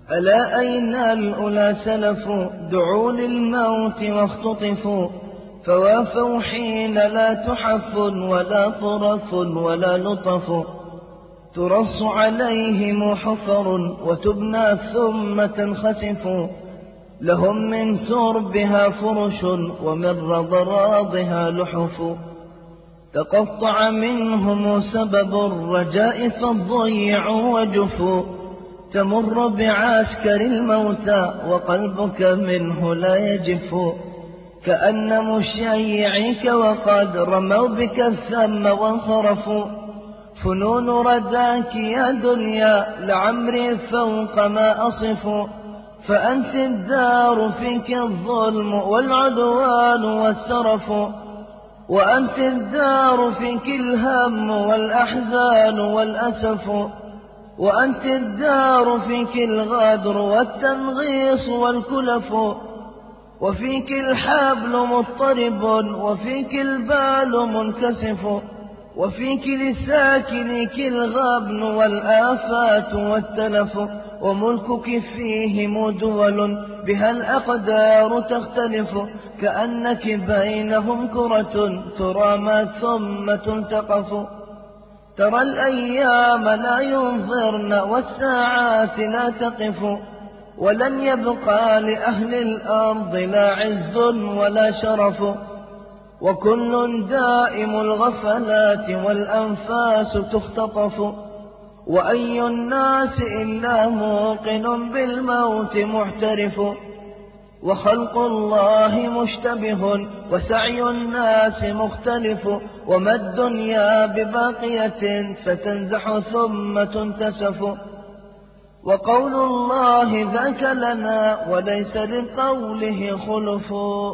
ألا أين الأولى سلفوا دعوا للموت واختطفوا فوافوا حين لا تحف ولا طرف ولا لطف ترص عليهم حفر وتبنى ثم تنخسف لهم من تربها فرش ومن رضراضها لحف تقطع منهم سبب الرجاء فالضيع وجفوا تمر بعسكر الموتى وقلبك منه لا يجف كأن مشيعيك وقد رموا بك الثم وانصرفوا فنون رداك يا دنيا لعمري فوق ما أصف فأنت الدار فيك الظلم والعدوان والسرف وأنت الدار فيك الهم والأحزان والأسف وأنت الدار فيك الغدر والتنغيص والكلف وفيك الحبل مضطرب وفيك البال منكسف وفيك لساكنك الغبن والآفات والتلف وملكك فيهم دول بها الأقدار تختلف كأنك بينهم كرة ترى ما ثم تلتقف ترى الأيام لا ينظرن والساعات لا تقف ولن يبقى لأهل الأرض لا عز ولا شرف وكل دائم الغفلات والأنفاس تختطف وأي الناس إلا موقن بالموت محترف وخلق الله مشتبه وسعي الناس مختلف وما الدنيا بباقية ستنزح ثم تنتسف وقول الله ذاك لنا وليس لقوله خلف